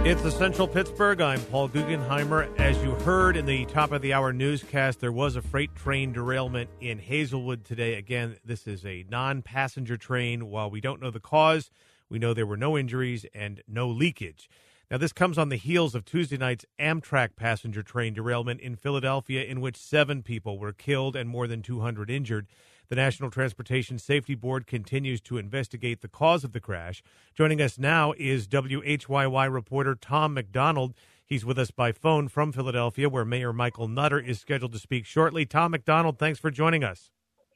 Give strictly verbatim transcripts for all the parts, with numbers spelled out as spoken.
It's Essential Pittsburgh. I'm Paul Guggenheimer. As you heard in the top of the hour newscast, there was a freight train derailment in Hazelwood today. Again, this is a non-passenger train. While we don't know the cause, we know there were no injuries and no leakage. Now, this comes on the heels of Tuesday night's Amtrak passenger train derailment in Philadelphia, in which seven people were killed and more than two hundred injured. The National Transportation Safety Board continues to investigate the cause of the crash. Joining us now is W H Y Y reporter Tom McDonald. He's with us by phone from Philadelphia, where Mayor Michael Nutter is scheduled to speak shortly. Tom McDonald, thanks for joining us.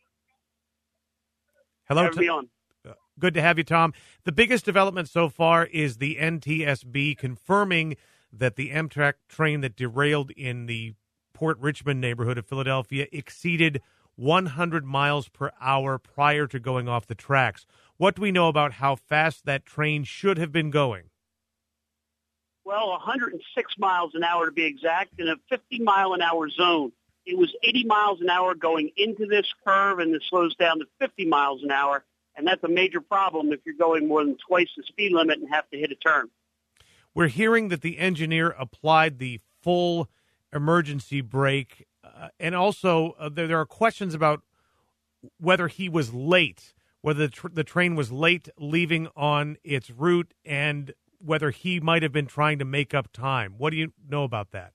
Hello. Have me on. Good to have you, Tom. The biggest development so far is the N T S B confirming that the Amtrak train that derailed in the Port Richmond neighborhood of Philadelphia exceeded one hundred miles per hour prior to going off the tracks. What do we know about how fast that train should have been going? Well, one hundred six miles an hour to be exact, in a fifty mile an hour zone. It was eighty miles an hour going into this curve, and it slows down to fifty miles an hour. And that's a major problem if you're going more than twice the speed limit and have to hit a turn. We're hearing that the engineer applied the full emergency brake, uh, and also uh, there, there are questions about whether he was late, whether the, tr- the train was late leaving on its route, and whether he might have been trying to make up time. What do you know about that?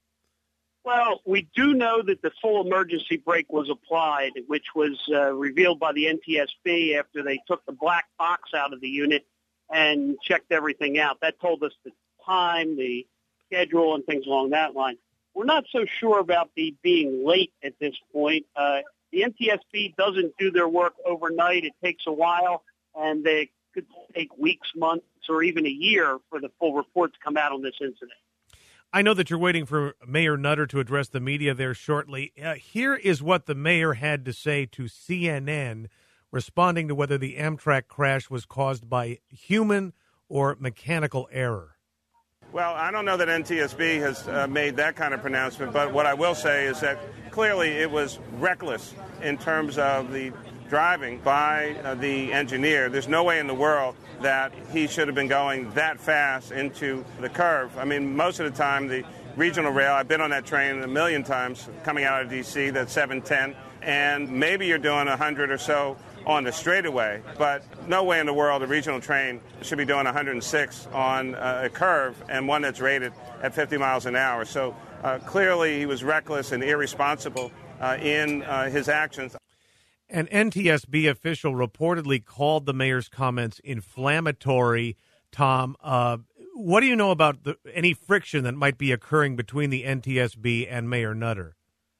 Well, we do know that the full emergency brake was applied, which was uh, revealed by the N T S B after they took the black box out of the unit and checked everything out. That told us the time, the schedule, and things along that line. We're not so sure about the being late at this point. Uh, the N T S B doesn't do their work overnight. It takes a while, and they could take weeks, months, or even a year for the full report to come out on this incident. I know that you're waiting for Mayor Nutter to address the media there shortly. Uh, here is what the mayor had to say to C N N, responding to whether the Amtrak crash was caused by human or mechanical error. Well, I don't know that N T S B has uh, made that kind of pronouncement, but what I will say is that clearly it was reckless in terms of the driving by uh, the engineer. There's no way in the world that he should have been going that fast into the curve. I mean, most of the time, the regional rail, I've been on that train a million times coming out of D C, that's seven ten, and maybe you're doing one hundred or so on the straightaway, but no way in the world a regional train should be doing one hundred six on uh, a curve, and one that's rated at fifty miles an hour. So uh, clearly he was reckless and irresponsible uh, in uh, his actions. An N T S B official reportedly called the mayor's comments inflammatory. Tom, uh, what do you know about the, any friction that might be occurring between the N T S B and Mayor Nutter?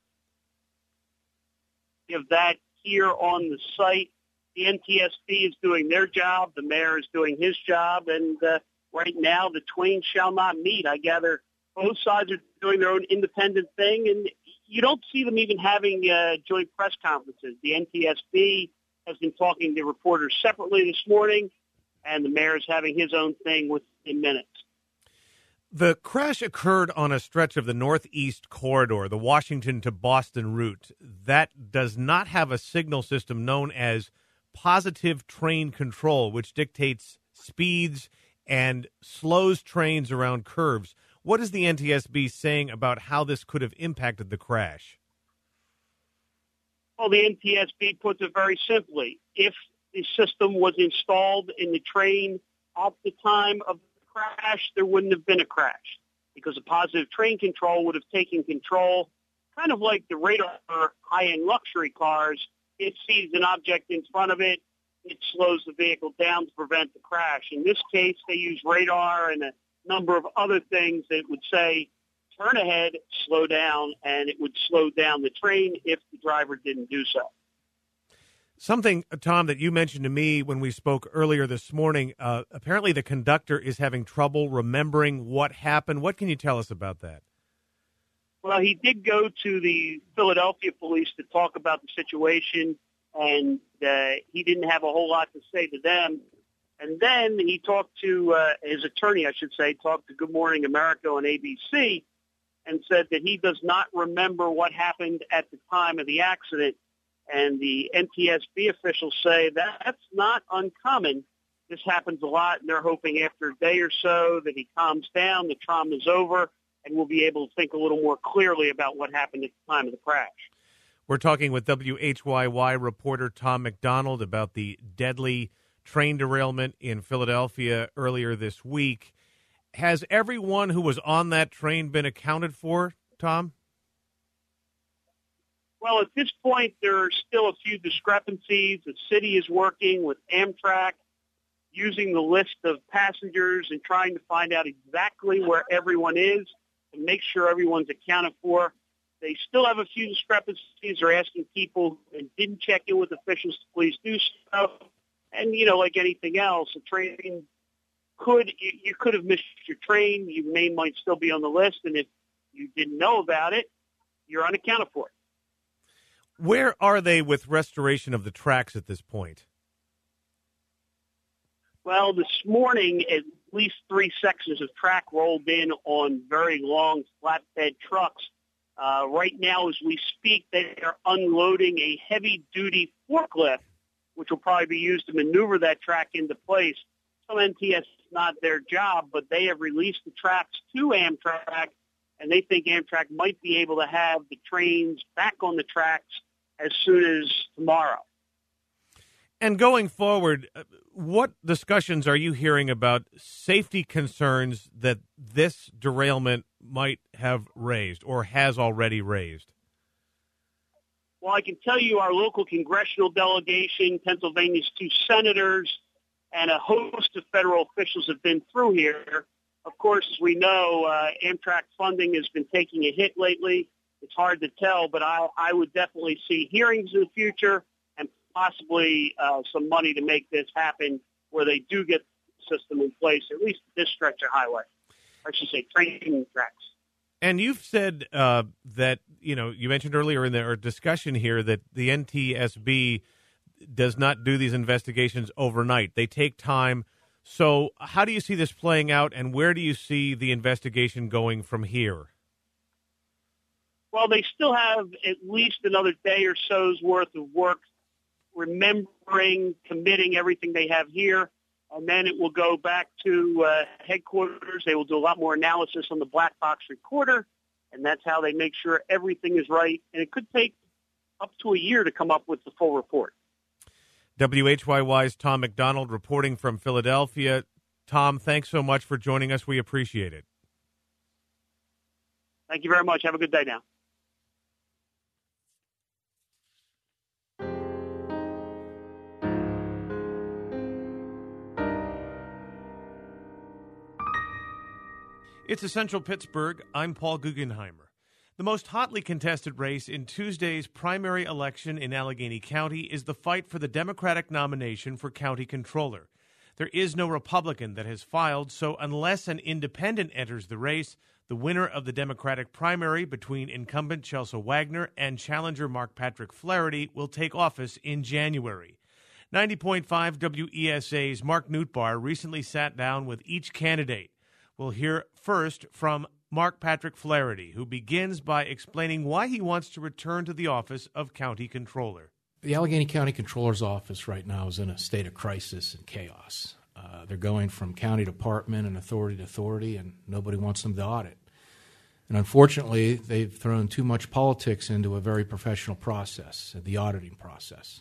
Of that here on the site, the N T S B is doing their job, the mayor is doing his job, and uh, right now the twain shall not meet. I gather both sides are doing their own independent thing, and you don't see them even having uh, joint press conferences. The N T S B has been talking to reporters separately this morning, and the mayor is having his own thing within minutes. The crash occurred on a stretch of the Northeast Corridor, the Washington to Boston route, that does not have a signal system known as positive train control, which dictates speeds and slows trains around curves. What is the N T S B saying about how this could have impacted the crash? Well, the N T S B puts it very simply. If the system was installed in the train at the time of the crash, there wouldn't have been a crash, because the positive train control would have taken control, kind of like the radar for high-end luxury cars. It sees an object in front of it, it slows the vehicle down to prevent the crash. In this case, they use radar and a number of other things that would say, turn ahead, slow down, and it would slow down the train if the driver didn't do so. Something, Tom, that you mentioned to me when we spoke earlier this morning, uh, apparently the conductor is having trouble remembering what happened. What can you tell us about that? Well, he did go to the Philadelphia police to talk about the situation, and uh, he didn't have a whole lot to say to them. And then he talked to uh, his attorney, I should say, talked to Good Morning America on A B C, and said that he does not remember what happened at the time of the accident. And the N T S B officials say that that's not uncommon This happens a lot, and they're hoping after a day or so that he calms down, the trauma's over, and we'll be able to think a little more clearly about what happened at the time of the crash. We're talking with W H Y Y reporter Tom McDonald about the deadly train derailment in Philadelphia earlier this week. Has everyone who was on that train been accounted for, Tom? Well, at this point, there are still a few discrepancies. The city is working with Amtrak, using the list of passengers and trying to find out exactly where everyone is and make sure everyone's accounted for. They still have a few discrepancies. They're asking people who didn't check in with officials to please do so. And, you know, like anything else, a train could, you, you could have missed your train. Your name might still be on the list. And if you didn't know about it, you're unaccounted for. Where are they with restoration of the tracks at this point? Well, this morning, at least three sections of track rolled in on very long flatbed trucks. Uh, right now, as we speak, they are unloading a heavy-duty forklift, which will probably be used to maneuver that track into place. Some N T S is not their job, but they have released the tracks to Amtrak, and they think Amtrak might be able to have the trains back on the tracks as soon as tomorrow. And going forward, what discussions are you hearing about safety concerns that this derailment might have raised or has already raised? Well, I can tell you our local congressional delegation, Pennsylvania's two senators, and a host of federal officials have been through here. Of course, as we know, uh, Amtrak funding has been taking a hit lately. It's hard to tell, but I, I would definitely see hearings in the future and possibly uh, some money to make this happen where they do get the system in place, at least this stretch of highway. I should say train tracks. And you've said uh, that, you know, you mentioned earlier in the, our discussion here that the N T S B does not do these investigations overnight. They take time. So how do you see this playing out, and where do you see the investigation going from here? Well, they still have at least another day or so's worth of work remembering, committing everything they have here, and then it will go back to uh, headquarters. They will do a lot more analysis on the black box recorder, and that's how they make sure everything is right. And it could take up to a year to come up with the full report. W H Y Y's Tom McDonald reporting from Philadelphia. Tom, thanks so much for joining us. We appreciate it. Thank you very much. Have a good day now. It's Essential Pittsburgh. I'm Paul Guggenheimer. The most hotly contested race in Tuesday's primary election in Allegheny County is the fight for the Democratic nomination for county controller. There is no Republican that has filed, so unless an independent enters the race, the winner of the Democratic primary between incumbent Chelsea Wagner and challenger Mark Patrick Flaherty will take office in January. ninety point five W E S A's Mark Nootbaar recently sat down with each candidate. We'll hear first from Mark Patrick Flaherty, who begins by explaining why he wants to return to the office of county controller. The Allegheny County Controller's office right now is in a state of crisis and chaos. Uh, they're going from county department and authority to authority, and nobody wants them to audit. And unfortunately, they've thrown too much politics into a very professional process, the auditing process.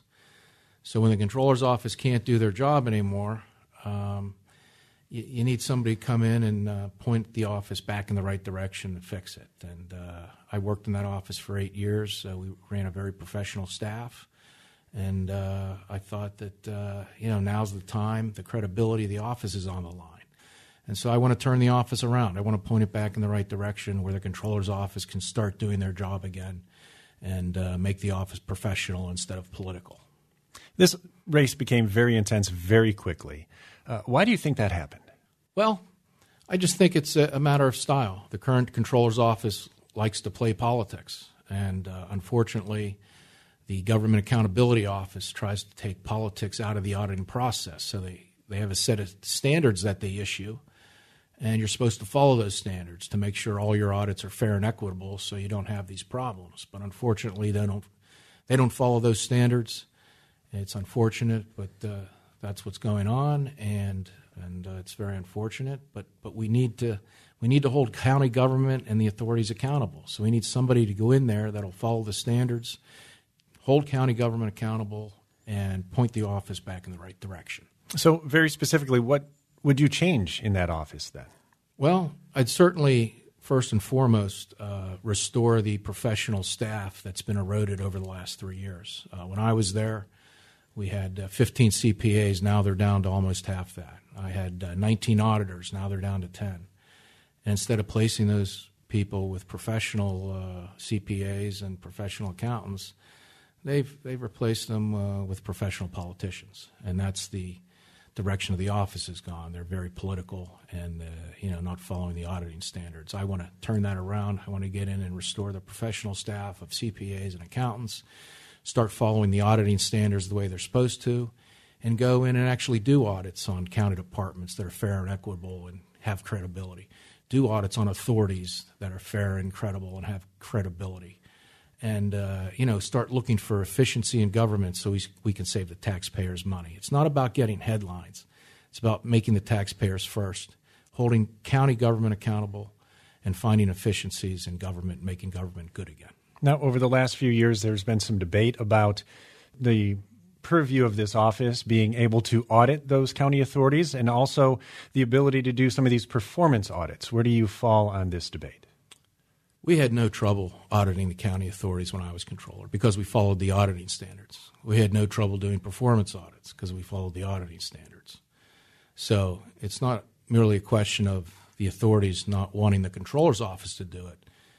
So when the controller's office can't do their job anymore, um, you, you need somebody to come in and uh, point the office back in the right direction and fix it. And uh, I worked in that office for eight years. Uh, we ran a very professional staff. And uh, I thought that, uh, you know, now's the time. The credibility of the office is on the line. And so I want to turn the office around. I want to point it back in the right direction where the controller's office can start doing their job again and uh, make the office professional instead of political. This race became very intense very quickly. Uh, why do you think that happened? Well, I just think it's a, a matter of style. The current controller's office likes to play politics. And uh, unfortunately, the Government Accountability Office tries to take politics out of the auditing process. So they, they have a set of standards that they issue, and you're supposed to follow those standards to make sure all your audits are fair and equitable so you don't have these problems. But unfortunately, they don't, they don't follow those standards. It's unfortunate, but uh, That's what's going on, and and uh, it's very unfortunate. But but we need to we need to hold county government and the authorities accountable. So we need somebody to go in there that'll follow the standards, hold county government accountable, and point the office back in the right direction. So very specifically, what would you change in that office then? Well, I'd certainly, first and foremost, uh, restore the professional staff that's been eroded over the last three years. Uh, when I was there, we had uh, fifteen C P As. Now they're down to almost half that. I had uh, nineteen auditors. Now they're down to ten. And instead of placing those people with professional uh, C P As and professional accountants, they've they've replaced them uh, with professional politicians, and that's the direction of the office has gone. They're very political and uh, you know not following the auditing standards. I want to turn that around. I want to get in and restore the professional staff of C P As and accountants, start following the auditing standards the way they're supposed to, and go in and actually do audits on county departments that are fair and equitable and have credibility. Do audits on authorities that are fair and credible and have credibility. And, uh, you know, start looking for efficiency in government so we, we can save the taxpayers money. It's not about getting headlines. It's about making the taxpayers first, holding county government accountable, and finding efficiencies in government, making government good again. Now, over the last few years, there's been some debate about the purview of this office being able to audit those county authorities and also the ability to do some of these performance audits. Where do you fall on this debate? We had no trouble auditing the county authorities when I was controller because we followed the auditing standards. We had no trouble doing performance audits because we followed the auditing standards. So it's not merely a question of the authorities not wanting the controller's office to do it.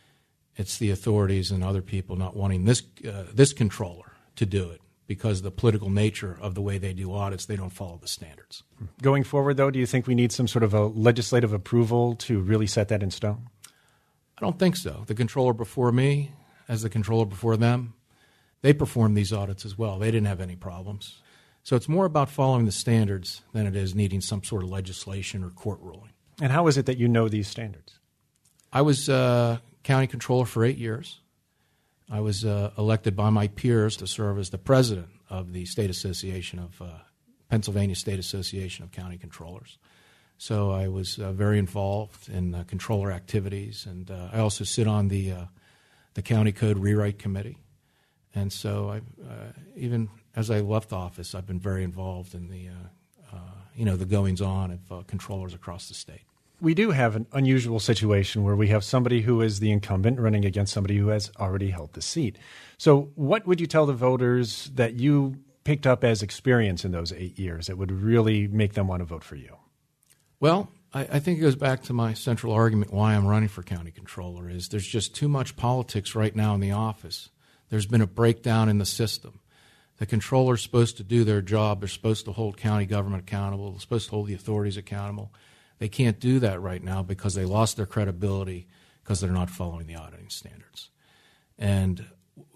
It's the authorities and other people not wanting this uh, this controller to do it because of the political nature of the way they do audits. They don't follow the standards. Going forward, though, do you think we need some sort of a legislative approval to really set that in stone? I don't think so. The controller before me, as the controller before them, they performed these audits as well. They didn't have any problems. So it's more about following the standards than it is needing some sort of legislation or court ruling. And how is it that you know these standards? I was uh, county controller for eight years. I was uh, elected by my peers to serve as the president of the State Association of uh, Pennsylvania State Association of County Controllers. So I was uh, very involved in uh, controller activities, and uh, I also sit on the uh, the county code rewrite committee. And so I, uh, even as I left office, I've been very involved in the uh, uh, you know the goings on of uh, controllers across the state. We do have an unusual situation where we have somebody who is the incumbent running against somebody who has already held the seat. So what would you tell the voters that you picked up as experience in those eight years that would really make them want to vote for you? Well, I, I think it goes back to my central argument why I'm running for county controller is there's just too much politics right now in the office. There's been a breakdown in the system. The controller's supposed to do their job. They're supposed to hold county government accountable. They're supposed to hold the authorities accountable. They can't do that right now because they lost their credibility because they're not following the auditing standards. And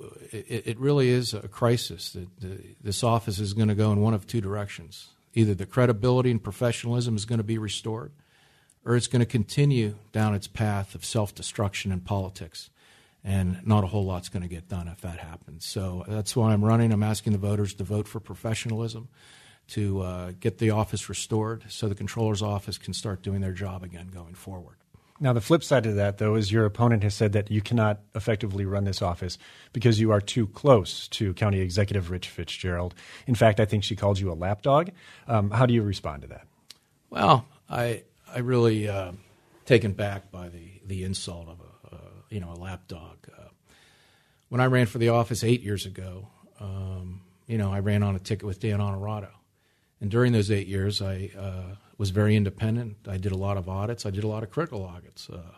it, it really is a crisis. That this office is going to go in one of two directions. Either the credibility and professionalism is going to be restored, or it's going to continue down its path of self-destruction and politics. And not a whole lot's going to get done if that happens. So that's why I'm running. I'm asking the voters to vote for professionalism, to uh, get the office restored so the controller's office can start doing their job again going forward. Now, the flip side of that, though, is your opponent has said that you cannot effectively run this office because you are too close to County Executive Rich Fitzgerald. In fact, I think she called you a lapdog. Um, how do you respond to that? Well, I I really uh, taken back by the, the insult of a, uh, you know, a lapdog. Uh, when I ran for the office eight years ago, um, you know, I ran on a ticket with Dan Honorado. And during those eight years, I uh, was very independent. I did a lot of audits. I did a lot of critical audits uh,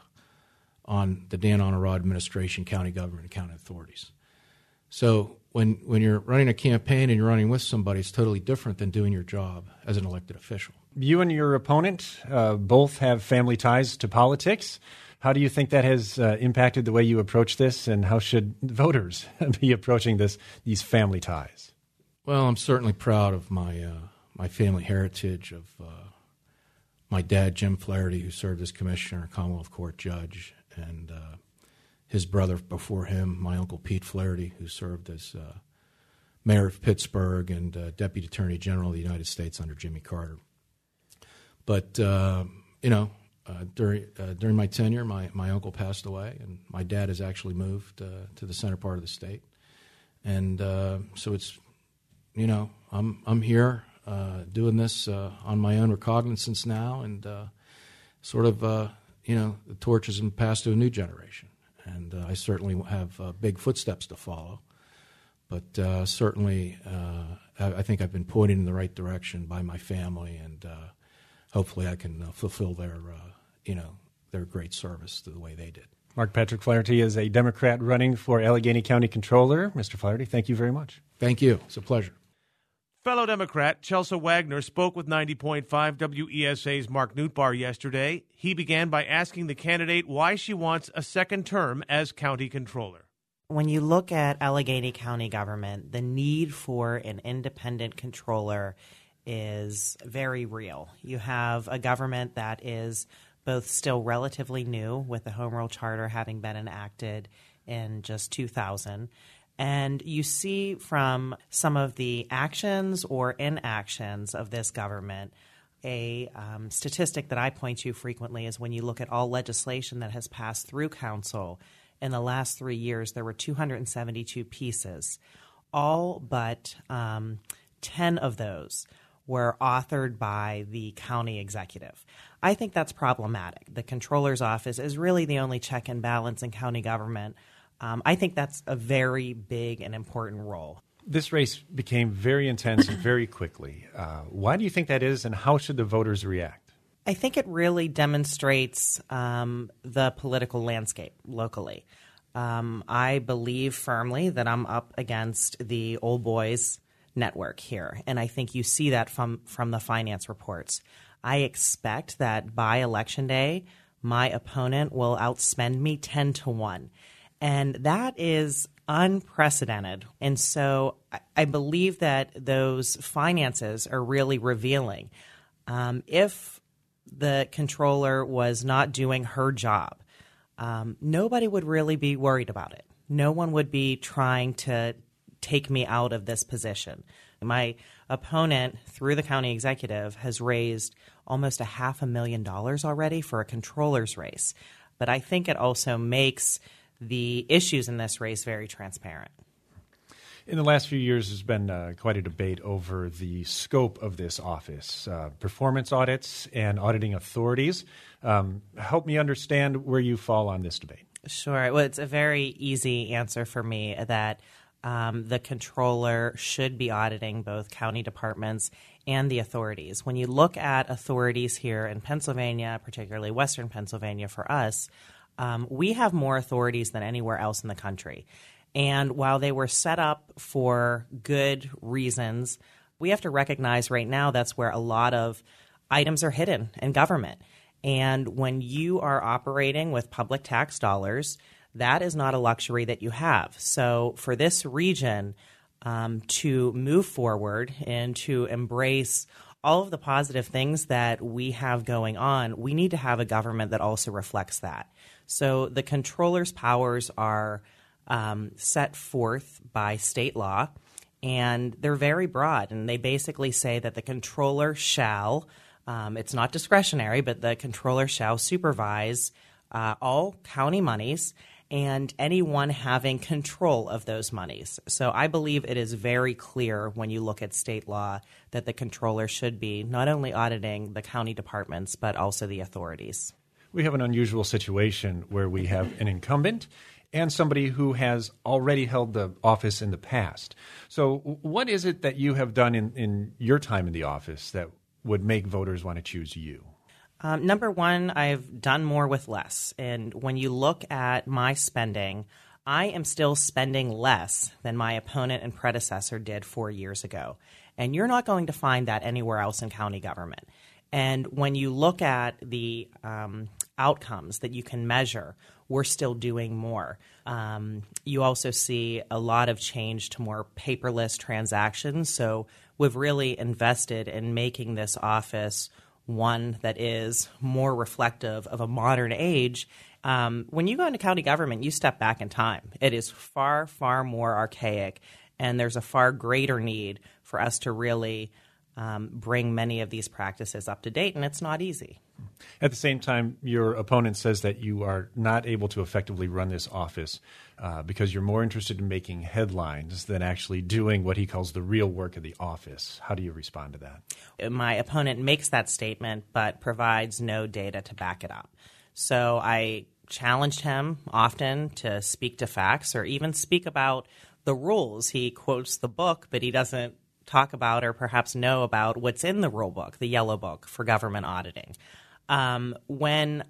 on the Dan Honorado administration, county government, and county authorities. So when when you're running a campaign and you're running with somebody, it's totally different than doing your job as an elected official. You and your opponent uh, both have family ties to politics. How do you think that has uh, impacted the way you approach this, and how should voters be approaching this these family ties? Well, I'm certainly proud of my uh, my family heritage of uh, my dad, Jim Flaherty, who served as commissioner, Commonwealth Court judge, and uh, his brother before him, my uncle Pete Flaherty, who served as uh, mayor of Pittsburgh and uh, deputy attorney general of the United States under Jimmy Carter. But, uh, you know, uh, during uh, during my tenure, my, my uncle passed away, and my dad has actually moved uh, to the center part of the state. And uh, so it's, you know, I'm I'm here uh, doing this uh, on my own recognizance now, and uh, sort of, uh, you know, the torch has been passed to a new generation. And uh, I certainly have uh, big footsteps to follow. But uh, certainly, uh, I, I think I've been pointed in the right direction by my family, and uh, hopefully I can uh, fulfill their, uh, you know, their great service to the way they did. Mark Patrick Flaherty is a Democrat running for Allegheny County Controller. Mister Flaherty, thank you very much. Thank you. It's a pleasure. Fellow Democrat Chelsea Wagner spoke with ninety point five W E S A's Mark Nootbaar yesterday. He began by asking the candidate why she wants a second term as county controller. When you look at Allegheny County government, the need for an independent controller is very real. You have a government that is both still relatively new, with the Home Rule Charter having been enacted in just two thousand. And you see from some of the actions or inactions of this government, a um, statistic that I point to frequently is when you look at all legislation that has passed through council in the last three years, there were two hundred seventy-two pieces. All but um, ten of those were authored by the county executive. I think that's problematic. The controller's office is really the only check and balance in county government. Um, I think that's a very big and important role. This race became very intense and very quickly. Uh, why do you think that is, and how should the voters react? I think it really demonstrates um, the political landscape locally. Um, I believe firmly that I'm up against the old boys network here, and I think you see that from, from the finance reports. I expect that by Election Day, my opponent will outspend me ten to one. And that is unprecedented. And so I, I believe that those finances are really revealing. Um, if the controller was not doing her job, um, nobody would really be worried about it. No one would be trying to take me out of this position. My opponent, through the county executive, has raised almost a half a million dollars already for a controller's race. But I think it also makes the issues in this race very transparent. In the last few years, there's been uh, quite a debate over the scope of this office, uh, performance audits and auditing authorities. Um, help me understand where you fall on this debate. Sure. Well, it's a very easy answer for me that um, the controller should be auditing both county departments and the authorities. When you look at authorities here in Pennsylvania, particularly Western Pennsylvania for us, um, we have more authorities than anywhere else in the country. And while they were set up for good reasons, we have to recognize right now that's where a lot of items are hidden in government. And when you are operating with public tax dollars, that is not a luxury that you have. So for this region um, to move forward and to embrace all of the positive things that we have going on, we need to have a government that also reflects that. So the controller's powers are um, set forth by state law, and they're very broad. And they basically say that the controller shall, um, it's not discretionary, but the controller shall supervise uh, all county monies and anyone having control of those monies. So I believe it is very clear when you look at state law that the controller should be not only auditing the county departments, but also the authorities. We have an unusual situation where we have an incumbent and somebody who has already held the office in the past. So what is it that you have done in, in your time in the office that would make voters want to choose you? Um, number one, I've done more with less. And when you look at my spending, I am still spending less than my opponent and predecessor did four years ago. And you're not going to find that anywhere else in county government. And when you look at the um, outcomes that you can measure, we're still doing more. Um, you also see a lot of change to more paperless transactions. So we've really invested in making this office one that is more reflective of a modern age. Um, when you go into county government, you step back in time. It is far, far more archaic. And there's a far greater need for us to really um, bring many of these practices up to date, and it's not easy. At the same time, your opponent says that you are not able to effectively run this office uh, because you're more interested in making headlines than actually doing what he calls the real work of the office. How do you respond to that? My opponent makes that statement but provides no data to back it up. So I challenged him often to speak to facts or even speak about the rules. He quotes the book, but he doesn't talk about or perhaps know about what's in the rule book, the yellow book for government auditing. Um, when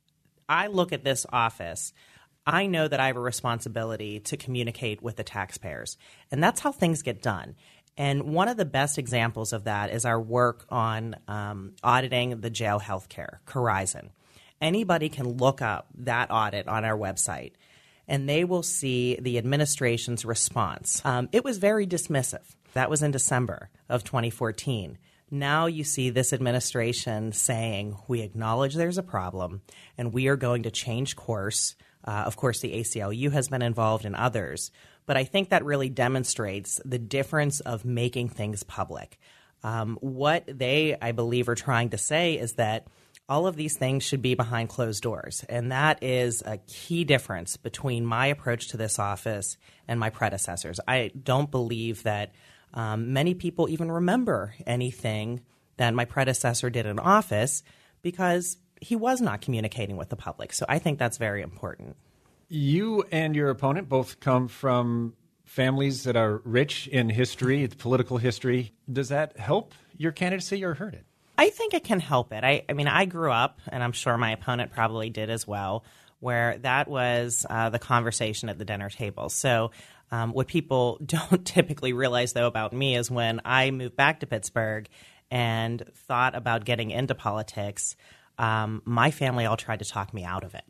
I look at this office, I know that I have a responsibility to communicate with the taxpayers, and that's how things get done. And one of the best examples of that is our work on um, auditing the jail healthcare, Corizon. Anybody can look up that audit on our website, and they will see the administration's response. Um, it was very dismissive. That was in December of twenty fourteen. Now you see this administration saying, we acknowledge there's a problem, and we are going to change course. Uh, of course, the A C L U has been involved and others. But I think that really demonstrates the difference of making things public. Um, what they, I believe, are trying to say is that all of these things should be behind closed doors. And that is a key difference between my approach to this office and my predecessors. I don't believe that um, many people even remember anything that my predecessor did in office because he was not communicating with the public. So I think that's very important. You and your opponent both come from families that are rich in history, political history. Does that help your candidacy or hurt it? I think it can help it. I, I mean, I grew up, and I'm sure my opponent probably did as well, where that was uh, the conversation at the dinner table. So um, what people don't typically realize, though, about me is when I moved back to Pittsburgh and thought about getting into politics, um, my family all tried to talk me out of it.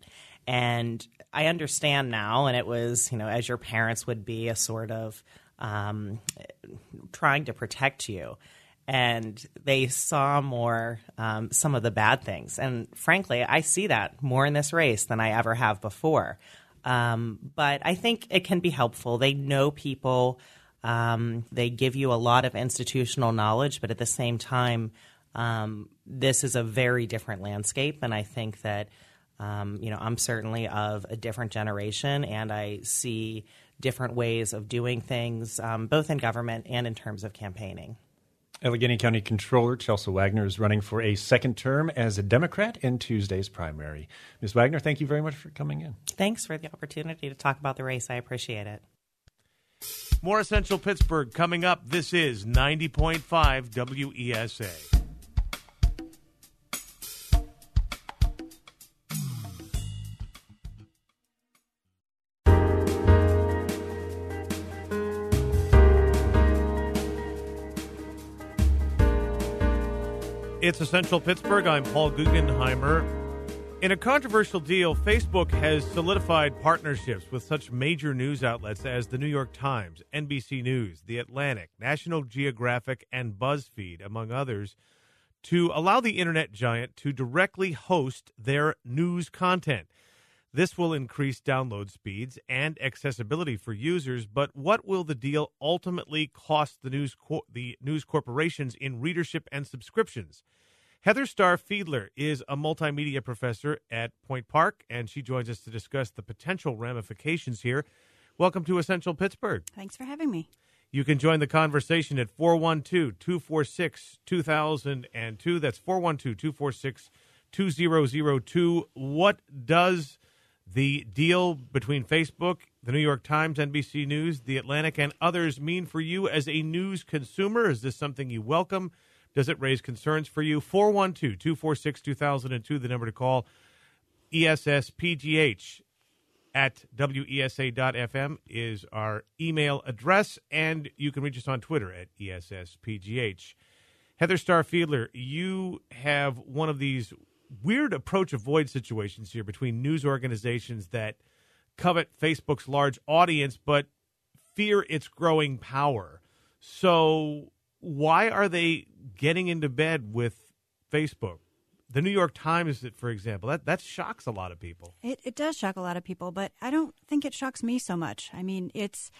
And I understand now, and it was, you know, as your parents would be, a sort of um, trying to protect you. And they saw more um, some of the bad things. And frankly, I see that more in this race than I ever have before. Um, but I think it can be helpful. They know people. Um, they give you a lot of institutional knowledge. But at the same time, um, this is a very different landscape. And I think that, um, you know, I'm certainly of a different generation. And I see different ways of doing things, um, both in government and in terms of campaigning. Allegheny County Controller Chelsea Wagner is running for a second term as a Democrat in Tuesday's primary. Miz Wagner, thank you very much for coming in. Thanks for the opportunity to talk about the race. I appreciate it. More Essential Pittsburgh coming up. This is ninety point five W E S A. It's Essential Pittsburgh. I'm Paul Guggenheimer. In a controversial deal, Facebook has solidified partnerships with such major news outlets as the New York Times, N B C News, The Atlantic, National Geographic, and BuzzFeed, among others, to allow the internet giant to directly host their news content. This will increase download speeds and accessibility for users, but what will the deal ultimately cost the news co- the news corporations in readership and subscriptions? Heather Starr Fiedler is a multimedia professor at Point Park, and she joins us to discuss the potential ramifications here. Welcome to Essential Pittsburgh. Thanks for having me. You can join the conversation at four one two, two four six, two thousand two. That's four one two, two four six, two thousand two. What does the deal between Facebook, the New York Times, N B C News, The Atlantic, and others mean for you as a news consumer? Is this something you welcome? Does it raise concerns for you? four one two, two four six, two thousand two, the number to call. E S S P G H at W E S A dot F M is our email address, and you can reach us on Twitter at E S S P G H. Heather Starr Fiedler, you have one of these weird approach avoid situations here between news organizations that covet Facebook's large audience but fear its growing power. So why are they getting into bed with Facebook? The New York Times, for example, that, that shocks a lot of people. It, it does shock a lot of people, but I don't think it shocks me so much. I mean, it's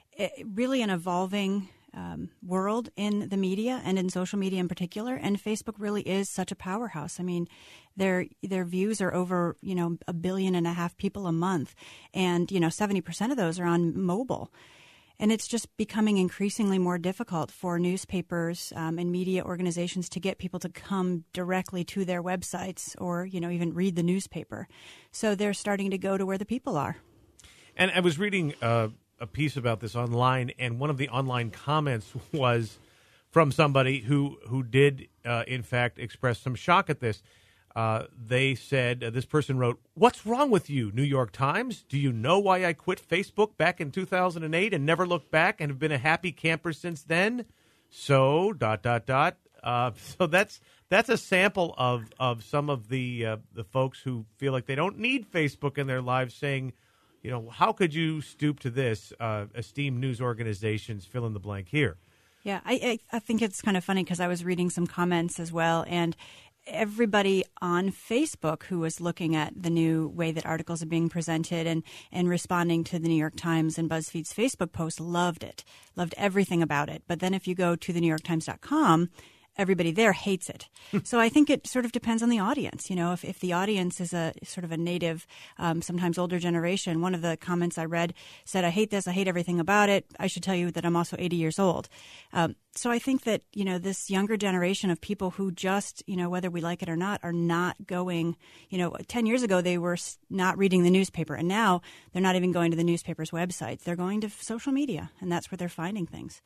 it, really an evolving um, world in the media and in social media in particular. And Facebook really is such a powerhouse. I mean, their their views are over, you know, a billion and a half people a month. And, you know, seventy percent of those are on mobile. And it's just becoming increasingly more difficult for newspapers um, and media organizations to get people to come directly to their websites or, you know, even read the newspaper. So they're starting to go to where the people are. And I was reading uh, a piece about this online, and one of the online comments was from somebody who, who did, uh, in fact, express some shock at this. Uh, they said, uh, this person wrote, "What's wrong with you, New York Times? Do you know why I quit Facebook back in two thousand eight and never looked back and have been a happy camper since then?" So, dot, dot, dot. Uh, so that's that's a sample of, of some of the uh, the folks who feel like they don't need Facebook in their lives saying, you know, how could you stoop to this? Uh, esteemed news organizations, fill in the blank here. Yeah, I, I, I think it's kind of funny because I was reading some comments as well, and everybody on Facebook who was looking at the new way that articles are being presented and, and responding to the New York Times and BuzzFeed's Facebook post loved it, loved everything about it. But then if you go to the new york times dot com, everybody there hates it. So I think it sort of depends on the audience. You know, if, if the audience is a sort of a native, um, sometimes older generation, one of the comments I read said, "I hate this, I hate everything about it. I should tell you that I'm also eighty years old." Um, so I think that, you know, this younger generation of people who just, you know, whether we like it or not, are not going, you know, ten years ago they were not reading the newspaper, and now they're not even going to the newspaper's websites. They're going to social media, and that's where they're finding things.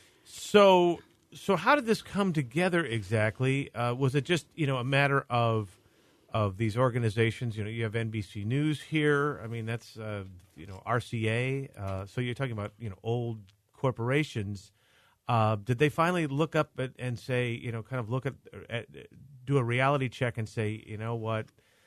So... So how did this come together exactly? Uh, was it just, you know, a matter of of these organizations? You know, you have N B C News here. I mean, that's, uh, you know, R C A. Uh, so you're talking about, you know, old corporations. Uh, did they finally look up at, and say, you know, kind of look at, at, do a reality check and say, you know what,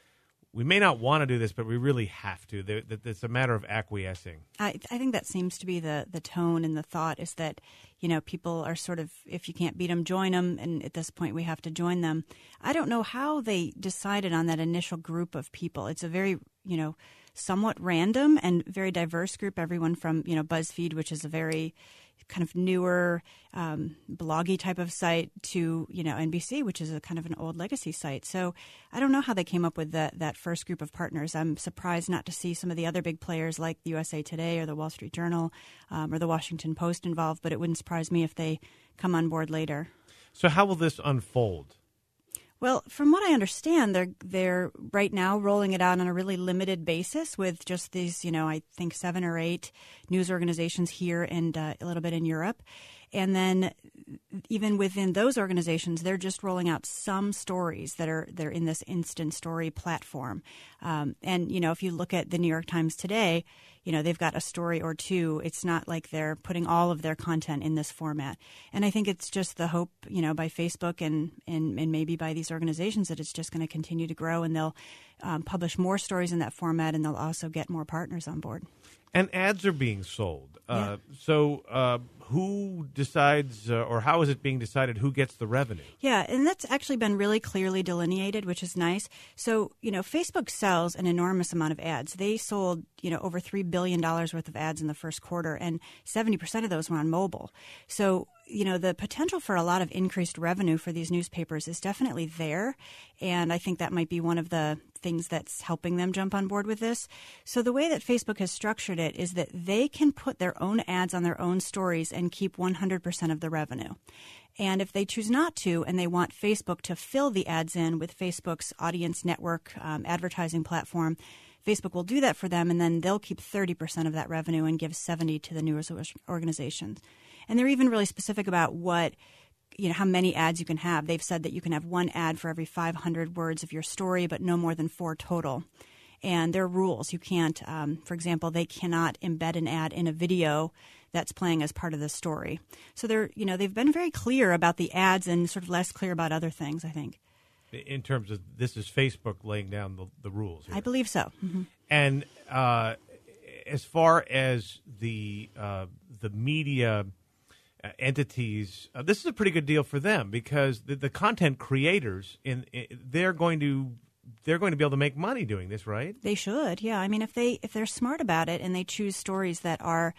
we may not want to do this, but we really have to. That it's a matter of acquiescing. I, I think that seems to be the, the tone and the thought is that, you know, people are sort of, if you can't beat them, join them. And at this point, we have to join them. I don't know how they decided on that initial group of people. It's a very, you know, somewhat random and very diverse group. Everyone from, you know, BuzzFeed, which is a very kind of newer um, bloggy type of site, to, you know, N B C, which is a kind of an old legacy site. So I don't know how they came up with that, that first group of partners. I'm surprised not to see some of the other big players like the U S A Today or the Wall Street Journal um, or the Washington Post involved, but it wouldn't surprise me if they come on board later. So how will this unfold? Well, from what I understand, they're they're right now rolling it out on a really limited basis with just these, you know, I think seven or eight news organizations here and uh, a little bit in Europe. And then even within those organizations, they're just rolling out some stories that are they're in this instant story platform. Um, and, you know, if you look at the New York Times today, you know, they've got a story or two. It's not like they're putting all of their content in this format. And I think it's just the hope, you know, by Facebook and, and, and maybe by these organizations that it's just going to continue to grow, and they'll um, publish more stories in that format, and they'll also get more partners on board. And ads are being sold. Yeah. Uh, so uh, who decides, uh, or how is it being decided who gets the revenue? Yeah, and that's actually been really clearly delineated, which is nice. So, you know, Facebook sells an enormous amount of ads. They sold, you know, over three billion dollars worth of ads in the first quarter, and seventy percent of those were on mobile. So, you know, the potential for a lot of increased revenue for these newspapers is definitely there. And I think that might be one of the things that's helping them jump on board with this. So the way that Facebook has structured it is that they can put their own ads on their own stories and keep one hundred percent of the revenue. And if they choose not to, and they want Facebook to fill the ads in with Facebook's audience network um, advertising platform, Facebook will do that for them, and then they'll keep thirty percent of that revenue and give seventy to the news organizations. And they're even really specific about what, you know, how many ads you can have. They've said that you can have one ad for every five hundred words of your story, but no more than four total. And there are rules. You can't, um, for example, they cannot embed an ad in a video that's playing as part of the story. So they're, you know, they've been very clear about the ads and sort of less clear about other things, I think. In terms of, this is Facebook laying down the, the rules here. I believe so. Mm-hmm. And uh, as far as the uh, the media uh, entities, uh, this is a pretty good deal for them, because the, the content creators, in, in they're going to they're going to be able to make money doing this, right? They should, yeah. I mean, if they if they're smart about it and they choose stories that are, you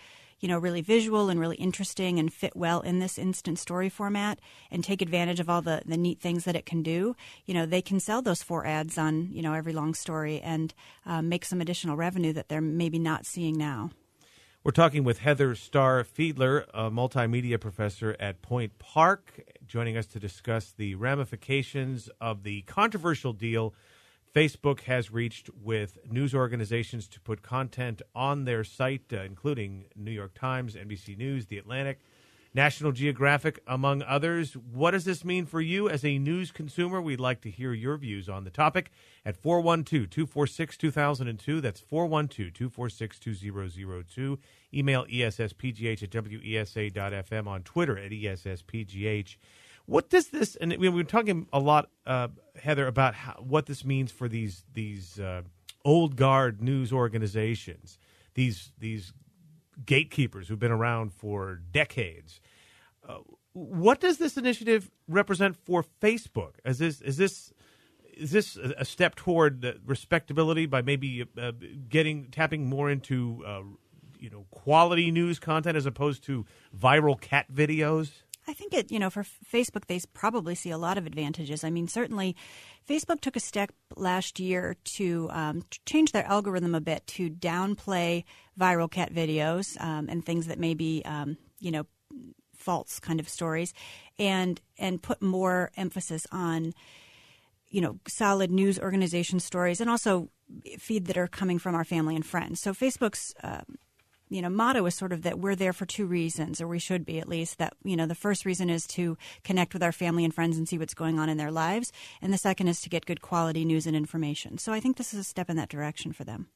you know, really visual and really interesting and fit well in this instant story format and take advantage of all the, the neat things that it can do, you know, they can sell those four ads on, you know, every long story and um, make some additional revenue that they're maybe not seeing now. We're talking with Heather Starr Fiedler, a multimedia professor at Point Park, joining us to discuss the ramifications of the controversial deal Facebook has reached with news organizations to put content on their site, uh, including New York Times, N B C News, The Atlantic, National Geographic, among others. What does this mean for you as a news consumer? We'd like to hear your views on the topic at four one two, two four six, two thousand two. That's four one two, two four six, two zero zero two. Email E S S P G H at W E S A dot F M, on Twitter at E S S P G H. What does this, and we were talking a lot, uh, Heather, about how, what this means for these these uh, old guard news organizations, these these gatekeepers who've been around for decades. Uh, what does this initiative represent for Facebook? Is this is this is this a step toward respectability by maybe uh, getting tapping more into uh, you know quality news content as opposed to viral cat videos? I think it, you know, for Facebook, they probably see a lot of advantages. I mean, certainly Facebook took a step last year to um, change their algorithm a bit to downplay viral cat videos um, and things that may be, um, you know, false kind of stories and and put more emphasis on, you know, solid news organization stories and also feed that are coming from our family and friends. So Facebook's uh, you know, motto is sort of that we're there for two reasons, or we should be at least. That, you know, the first reason is to connect with our family and friends and see what's going on in their lives. And the second is to get good quality news and information. So I think this is a step in that direction for them.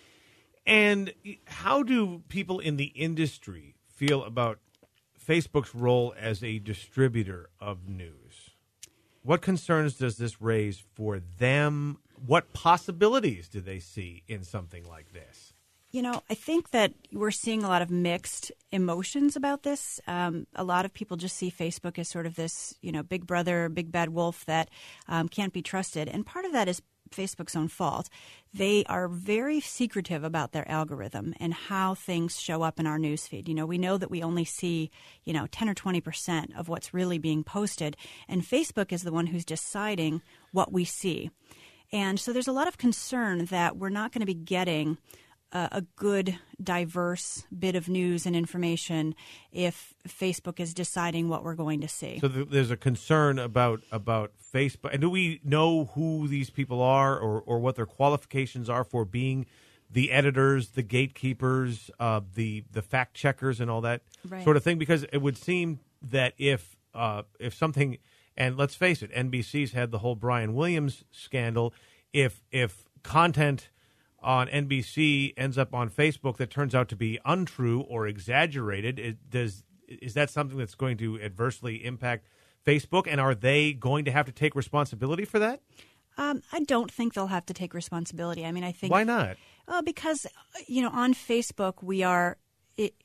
And how do people in the industry feel about Facebook's role as a distributor of news? What concerns does this raise for them? What possibilities do they see in something like this? You know, I think that we're seeing a lot of mixed emotions about this. Um, a lot of people just see Facebook as sort of this, you know, big brother, big bad wolf that um, can't be trusted. And part of that is Facebook's own fault. They are very secretive about their algorithm and how things show up in our newsfeed. You know, we know that we only see, you know, ten or twenty percent of what's really being posted. And Facebook is the one who's deciding what we see. And so there's a lot of concern that we're not going to be getting a good, diverse bit of news and information if Facebook is deciding what we're going to see. So th- there's a concern about about Facebook. And do we know who these people are or, or what their qualifications are for being the editors, the gatekeepers, uh, the the fact checkers and all that right. sort of thing? Because it would seem that if uh, if something, and let's face it, N B C's had the whole Brian Williams scandal, if if content on N B C ends up on Facebook that turns out to be untrue or exaggerated, it does is that something that's going to adversely impact Facebook? And are they going to have to take responsibility for that? Um, I don't think they'll have to take responsibility. I mean, I think why not? Uh, because you know, on Facebook we are. It,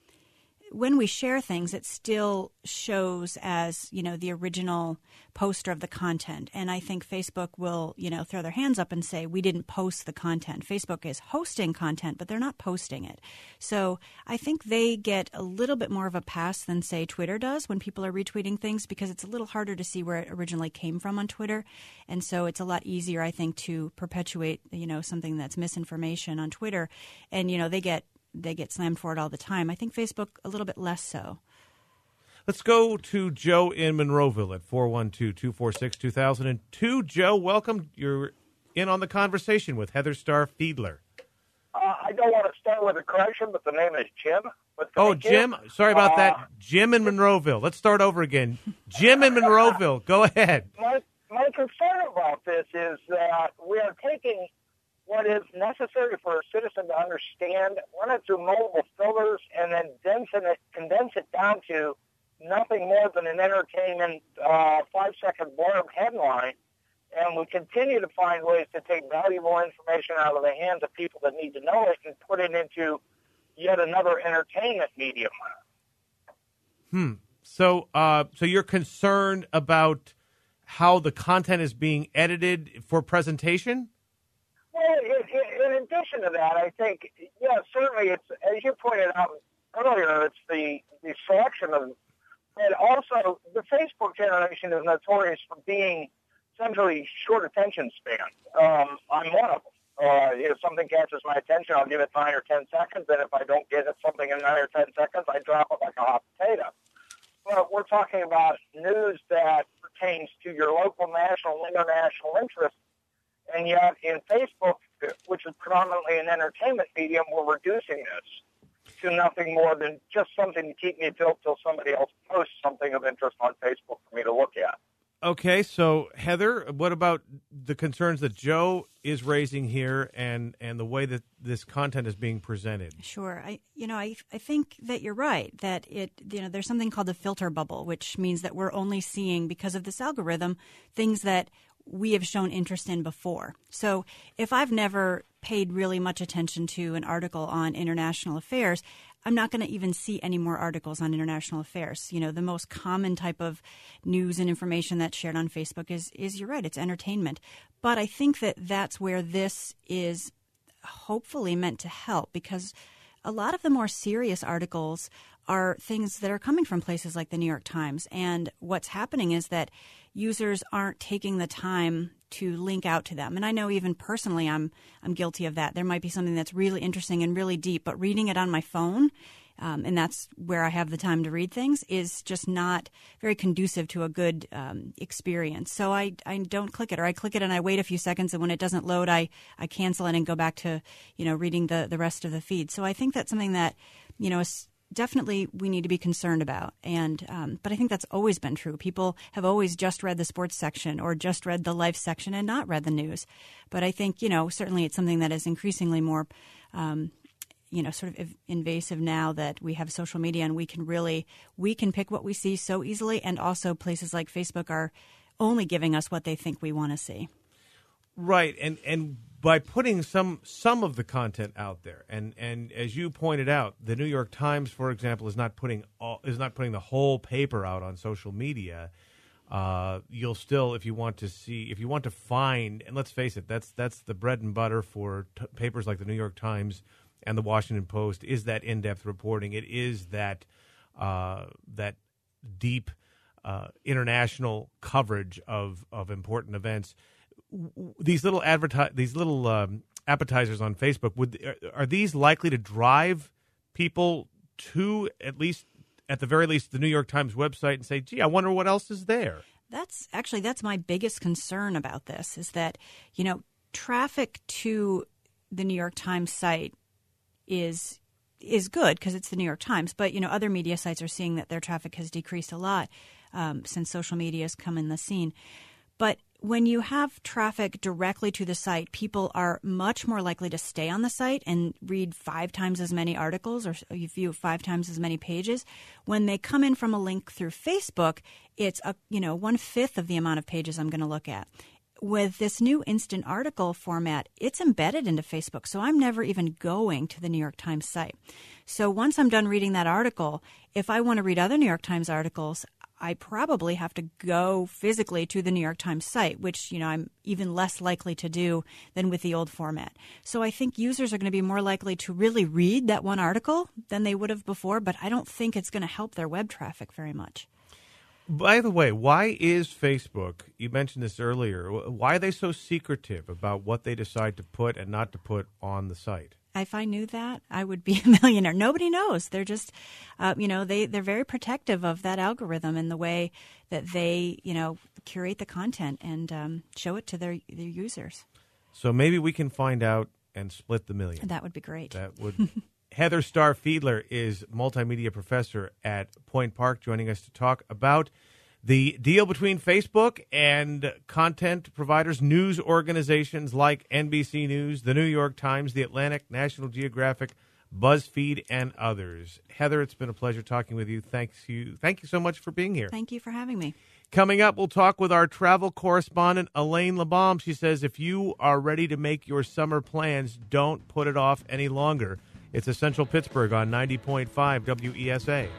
when we share things, it still shows as, you know, the original poster of the content. And I think Facebook will, you know, throw their hands up and say, we didn't post the content. Facebook is hosting content, but they're not posting it. So I think they get a little bit more of a pass than, say, Twitter does when people are retweeting things, because it's a little harder to see where it originally came from on Twitter. And so it's a lot easier, I think, to perpetuate, you know, something that's misinformation on Twitter. And, you know, they get They get slammed for it all the time. I think Facebook a little bit less so. Let's go to Joe in Monroeville at four one two, two four six, two thousand two. Joe, welcome. You're in on the conversation with Heather Starr Fiedler. Uh, I don't want to start with a correction, but the name is Jim. Oh, Jim. You. Sorry about uh, that. Jim in Monroeville. Let's start over again. Jim in Monroeville. Go ahead. My, my concern about this is that we are taking what is necessary for a citizen to understand, run it through multiple filters, and then dense it, condense it down to nothing more than an entertainment uh, five-second blurb headline. And we continue to find ways to take valuable information out of the hands of people that need to know it and put it into yet another entertainment medium. Hmm. So, uh, so you're concerned about how the content is being edited for presentation? Well, in, in addition to that, I think, yeah, certainly it's, as you pointed out, earlier, it's the, the selection of, but also the Facebook generation is notorious for being essentially short attention span. Um, I'm one of them. Uh, if something catches my attention, I'll give it nine or ten seconds, and if I don't get it something in nine or ten seconds, I drop it like a hot potato. But we're talking about news that pertains to your local, national, international interests, and yet in Facebook, which is predominantly an entertainment medium, we're reducing this to nothing more than just something to keep me filled till somebody else posts something of interest on Facebook for me to look at. Okay, so Heather, what about the concerns that Joe is raising here and, and the way that this content is being presented? Sure. I you know, I I think that you're right, that it you know, there's something called the filter bubble, which means that we're only seeing, because of this algorithm, things that we have shown interest in before. So if I've never paid really much attention to an article on international affairs, I'm not going to even see any more articles on international affairs. You know, the most common type of news and information that's shared on Facebook is, is you're right, it's entertainment. But I think that that's where this is hopefully meant to help, because a lot of the more serious articles are things that are coming from places like the New York Times. And what's happening is that users aren't taking the time to link out to them. And I know even personally I'm I'm guilty of that. There might be something that's really interesting and really deep, but reading it on my phone, um, and that's where I have the time to read things, is just not very conducive to a good um, experience. So I, I don't click it, or I click it and I wait a few seconds, and when it doesn't load, I, I cancel it and go back to, you know, reading the, the rest of the feed. So I think that's something that, you know, is definitely we need to be concerned about. And um, but I think that's always been true. People have always just read the sports section or just read the life section and not read the news. But I think, you know, certainly it's something that is increasingly more, um, you know, sort of invasive now that we have social media, and we can really, we can pick what we see so easily. And also places like Facebook are only giving us what they think we want to see. Right. And, and by putting some some of the content out there, and, and as you pointed out, the New York Times, for example, is not putting all, is not putting the whole paper out on social media. Uh, you'll still, if you want to see, if you want to find, and let's face it, that's that's the bread and butter for t- papers like the New York Times and the Washington Post, is that in-depth reporting. It is that uh, that deep uh, international coverage of of important events. These little advertise, these little um, appetizers on Facebook, would are these likely to drive people to, at least at the very least, the New York Times website and say, "Gee, I wonder what else is there"? That's actually that's my biggest concern about this, is that, you know, traffic to the New York Times site is is good because it's the New York Times, but, you know, other media sites are seeing that their traffic has decreased a lot um, since social media has come in the scene. But when you have traffic directly to the site, people are much more likely to stay on the site and read five times as many articles, or you view five times as many pages. When they come in from a link through Facebook, it's a, you know, one fifth of the amount of pages I'm going to look at. With this new instant article format, it's embedded into Facebook, so I'm never even going to the New York Times site. So once I'm done reading that article, if I want to read other New York Times articles, I probably have to go physically to the New York Times site, which, you know, I'm even less likely to do than with the old format. So I think users are going to be more likely to really read that one article than they would have before, but I don't think it's going to help their web traffic very much. By the way, why is Facebook, you mentioned this earlier, why are they so secretive about what they decide to put and not to put on the site? If I knew that, I would be a millionaire. Nobody knows. They're just, uh, you know, they, they're very protective of that algorithm and the way that they, you know, curate the content and um, show it to their, their users. So maybe we can find out and split the million. That would be great. That would. Heather Starr Fiedler is multimedia professor at Point Park, joining us to talk about the deal between Facebook and content providers, news organizations like N B C News, the New York Times, The Atlantic, National Geographic, BuzzFeed, and others. Heather, it's been a pleasure talking with you. Thanks you. Thank you so much for being here. Thank you for having me. Coming up, we'll talk with our travel correspondent, Elaine LeBaum. She says if you are ready to make your summer plans, don't put it off any longer. It's Essential Pittsburgh on ninety point five W E S A.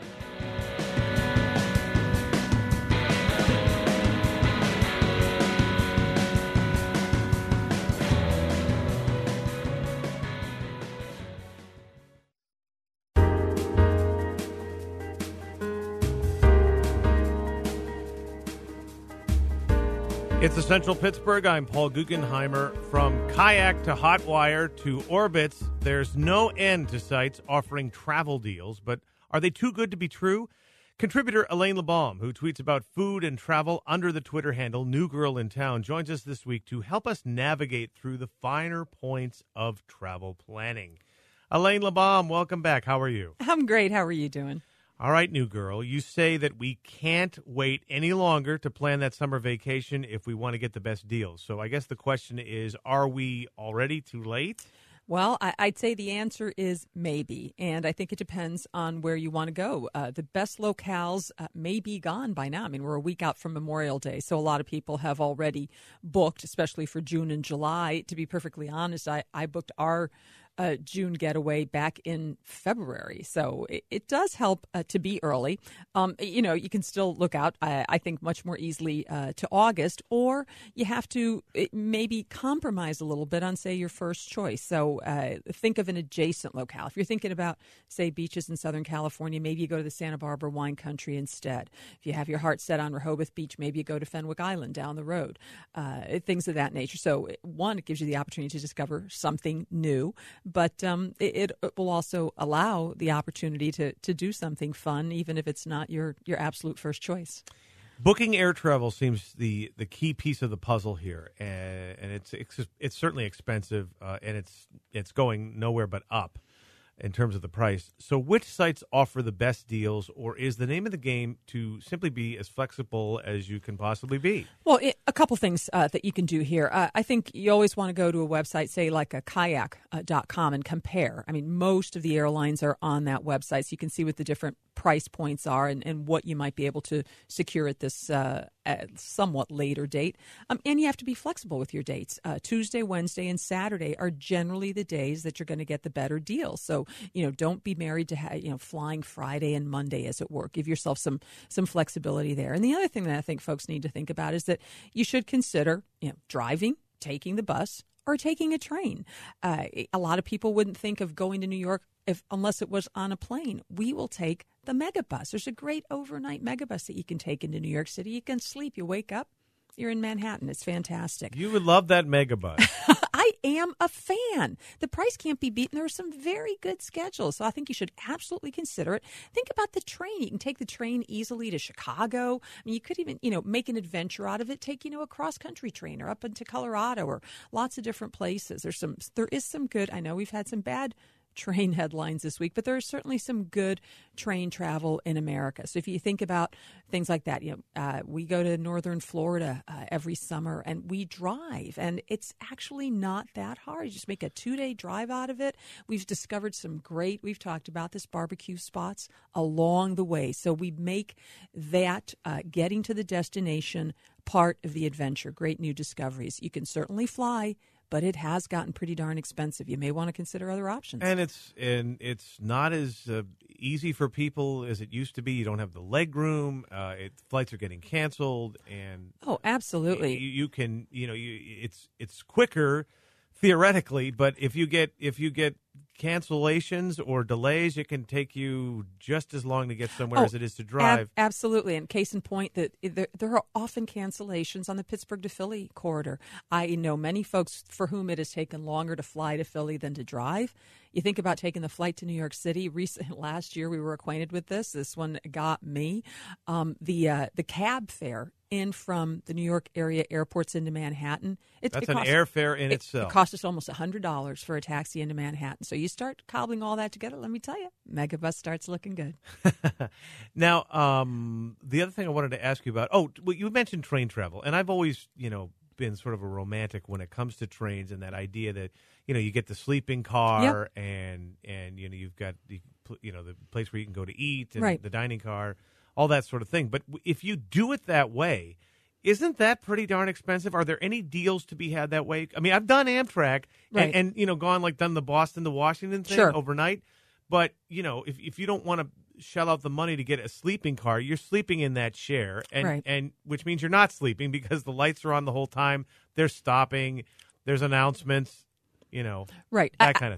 It's the Central Pittsburgh. I'm Paul Guggenheimer. From kayak to hot wire to orbits, there's no end to sites offering travel deals. But are they too good to be true? Contributor Elaine LeBaum, who tweets about food and travel under the Twitter handle New Girl in Town, joins us this week to help us navigate through the finer points of travel planning. Elaine LeBaum, welcome back. How are you? I'm great. How are you doing? All right, New Girl, you say that we can't wait any longer to plan that summer vacation if we want to get the best deals. So I guess the question is, are we already too late? Well, I, I'd say the answer is maybe, and I think it depends on where you want to go. Uh, the best locales uh, may be gone by now. I mean, we're a week out from Memorial Day, so a lot of people have already booked, especially for June and July. To be perfectly honest, I, I booked our Uh, June getaway back in February. So it, it does help uh, to be early. Um, you know, you can still look out, I, I think, much more easily uh, to August, or you have to it, maybe compromise a little bit on, say, your first choice. So uh, think of an adjacent locale. If you're thinking about, say, beaches in Southern California, maybe you go to the Santa Barbara wine country instead. If you have your heart set on Rehoboth Beach, maybe you go to Fenwick Island down the road, uh, things of that nature. So one, it gives you the opportunity to discover something new. But um, it, it will also allow the opportunity to, to do something fun, even if it's not your, your absolute first choice. Booking air travel seems the, the key piece of the puzzle here, and, and it's, it's it's certainly expensive, uh, and it's it's going nowhere but up in terms of the price. So which sites offer the best deals, or is the name of the game to simply be as flexible as you can possibly be? Well, it, a couple things uh, that you can do here. Uh, I think you always want to go to a website, say like a kayak dot com, and compare. I mean, most of the airlines are on that website, so you can see what the different price points are and, and what you might be able to secure at this uh, at somewhat later date. Um, and you have to be flexible with your dates. Uh, Tuesday, Wednesday, and Saturday are generally the days that you're going to get the better deals. So, you know, don't be married to ha- you know flying Friday and Monday, as it were. Give yourself some some flexibility there. And the other thing that I think folks need to think about is that you should consider, you know, driving, taking the bus, or taking a train. Uh, a lot of people wouldn't think of going to New York if unless it was on a plane. We will take the Megabus. There's a great overnight Megabus that you can take into New York City. You can sleep. You wake up, you're in Manhattan. It's fantastic. You would love that Megabus. I am a fan. The price can't be beaten. There are some very good schedules, so I think you should absolutely consider it. Think about the train. You can take the train easily to Chicago. I mean, you could even, you know, make an adventure out of it. Take, you know, a cross-country train or up into Colorado or lots of different places. There's some. There is some good. I know we've had some bad train headlines this week, but there is certainly some good train travel in America. So if you think about things like that, you know, uh, we go to northern Florida uh, every summer and we drive, and it's actually not that hard. You just make a two-day drive out of it. We've discovered some great, we've talked about this, barbecue spots along the way. So we make that uh, getting to the destination part of the adventure. Great new discoveries. You can certainly fly, but it has gotten pretty darn expensive. You may want to consider other options. And it's and it's not as uh, easy for people as it used to be. You don't have the leg room. Uh, it, flights are getting canceled, and oh, absolutely. You, you can, you know, you, it's it's quicker theoretically, but if you get if you get cancellations or delays, it can take you just as long to get somewhere oh, as it is to drive. Ab- absolutely. And case in point, that there, there are often cancellations on the Pittsburgh to Philly corridor. I know many folks for whom it has taken longer to fly to Philly than to drive. You think about taking the flight to New York City. Recent, last year, we were acquainted with this. This one got me. Um, the uh, the cab fare in from the New York area airports into Manhattan. It, That's it an costs, airfare in it, itself. It cost us almost one hundred dollars for a taxi into Manhattan. So you start cobbling all that together, let me tell you, Megabus starts looking good. Now, um, the other thing I wanted to ask you about, oh, well, you mentioned train travel, and I've always, you know, been sort of a romantic when it comes to trains, and that idea that, you know, you get the sleeping car, yep. and, and you know, you've got, the you know, the place where you can go to eat, and right. the dining car, all that sort of thing. But if you do it that way, isn't that pretty darn expensive? Are there any deals to be had that way? I mean, I've done Amtrak right. and, and, you know, gone like done the Boston to Washington thing sure. overnight. But, you know, if if you don't want to shell out the money to get a sleeping car, you're sleeping in that chair, and, right. and which means you're not sleeping because the lights are on the whole time. They're stopping. There's announcements, you know, right. that I, kind of thing. I,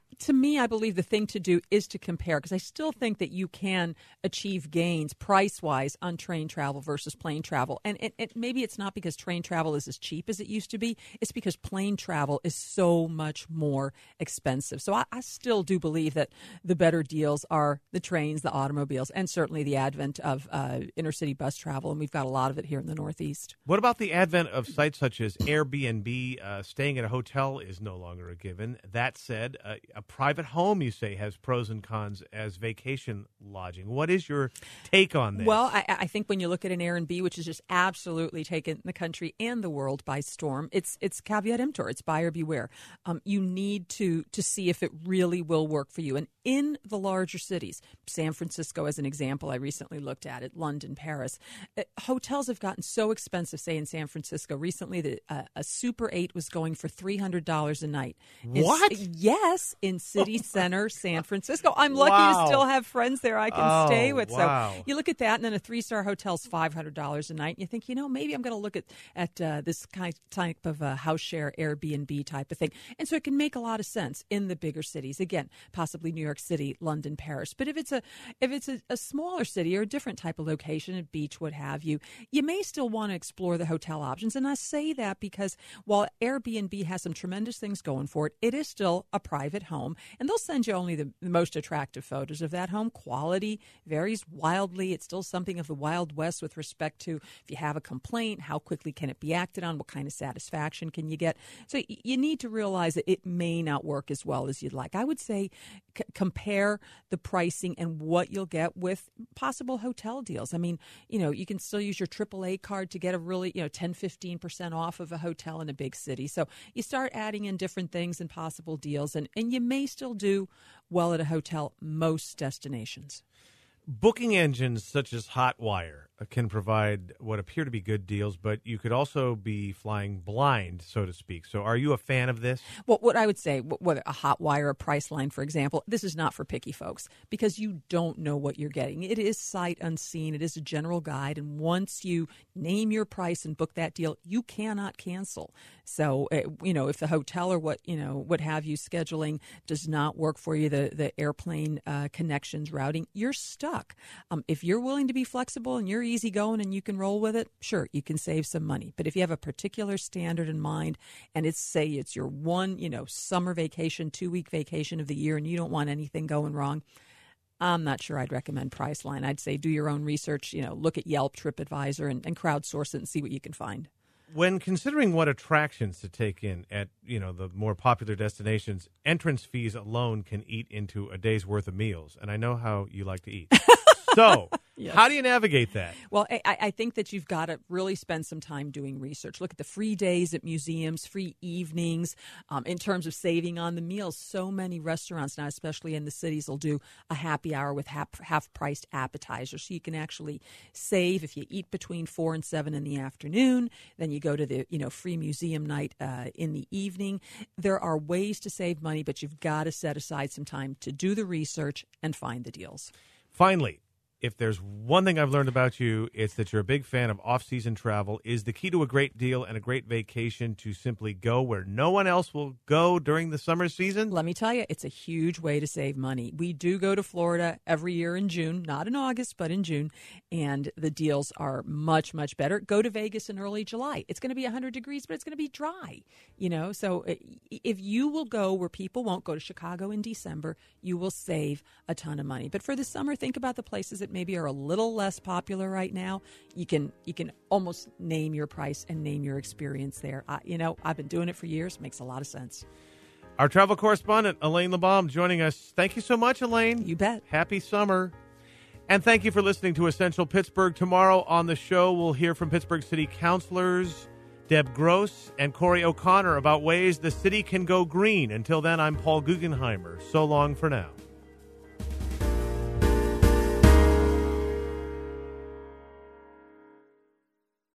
to me, I believe the thing to do is to compare, because I still think that you can achieve gains price-wise on train travel versus plane travel. And it, it, maybe it's not because train travel is as cheap as it used to be. It's because plane travel is so much more expensive. So I, I still do believe that the better deals are the trains, the automobiles, and certainly the advent of uh, intercity bus travel. And we've got a lot of it here in the Northeast. What about the advent of sites such as Airbnb? Uh, staying at a hotel is no longer a given. That said, uh, a private home, you say, has pros and cons as vacation lodging. What is your take on this? Well, I, I think when you look at an Airbnb, which has just absolutely taken the country and the world by storm, it's it's caveat emptor. It's buyer beware. Um, you need to to see if it really will work for you. And in the larger cities, San Francisco as an example, I recently looked at it, London, Paris, uh, hotels have gotten so expensive, say in San Francisco. Recently, the, uh, a Super eight was going for three hundred dollars a night. What? In, yes, in City Center, San Francisco. I'm lucky Wow. to still have friends there I can Oh, stay with. wow. So you look at that, and then a three-star hotel's five hundred dollars a night. And you think, you know, maybe I'm going to look at, at uh, this kind type of uh, house share, Airbnb type of thing. And so it can make a lot of sense in the bigger cities. Again, possibly New York City, London, Paris. But if it's a if it's a, a smaller city or a different type of location, a beach, what have you, you may still want to explore the hotel options. And I say that because while Airbnb has some tremendous things going for it, it is still a private home. And they'll send you only the, the most attractive photos of that home. Quality varies wildly. It's still something of the Wild West with respect to if you have a complaint, how quickly can it be acted on, what kind of satisfaction can you get. So y- you need to realize that it may not work as well as you'd like. I would say c- compare the pricing and what you'll get with possible hotel deals. I mean, you know, you can still use your triple A card to get a really, you know, ten, fifteen percent off of a hotel in a big city. So you start adding in different things and possible deals, and, and you may still do well at a hotel most destinations. Booking engines such as Hotwire can provide what appear to be good deals, but you could also be flying blind, so to speak. So are you a fan of this? Well, what I would say, whether a Hotwire, a Priceline, for example, this is not for picky folks because you don't know what you're getting. It is sight unseen. It is a general guide. And once you name your price and book that deal, you cannot cancel. So, you know, if the hotel or what, you know, what have you scheduling does not work for you, the, the airplane uh, connections, routing, you're stuck. Um, if you're willing to be flexible and you're easygoing and you can roll with it, sure, you can save some money. But if you have a particular standard in mind and it's, say, it's your one, you know, summer vacation, two-week vacation of the year and you don't want anything going wrong, I'm not sure I'd recommend Priceline. I'd say do your own research, you know, look at Yelp, TripAdvisor, and, and crowdsource it and see what you can find. When considering what attractions to take in at, you know, the more popular destinations, entrance fees alone can eat into a day's worth of meals. And I know how you like to eat. So yes. How do you navigate that? Well, I, I think that you've got to really spend some time doing research. Look at the free days at museums, free evenings. Um, in terms of saving on the meals, so many restaurants now, especially in the cities, will do a happy hour with half, half-priced appetizers. So you can actually save if you eat between four and seven in the afternoon. Then you go to the you know free museum night uh, in the evening. There are ways to save money, but you've got to set aside some time to do the research and find the deals. Finally, if there's one thing I've learned about you, it's that you're a big fan of off-season travel. Is the key to a great deal and a great vacation to simply go where no one else will go during the summer season? Let me tell you, it's a huge way to save money. We do go to Florida every year in June, not in August, but in June, and the deals are much, much better. Go to Vegas in early July. It's going to be one hundred degrees, but it's going to be dry, you know. So if you will go where people won't go to Chicago in December, you will save a ton of money. But for the summer, think about the places that maybe are a little less popular right now. You can you can almost name your price and name your experience there. I, you know, I've been doing it for years. Makes a lot of sense. Our travel correspondent, Elaine LeBaum, joining us. Thank you so much, Elaine. You bet. Happy summer. And thank you for listening to Essential Pittsburgh. Tomorrow on the show, we'll hear from Pittsburgh City councilors Deb Gross and Corey O'Connor about ways the city can go green. Until then, I'm Paul Guggenheimer. So long for now.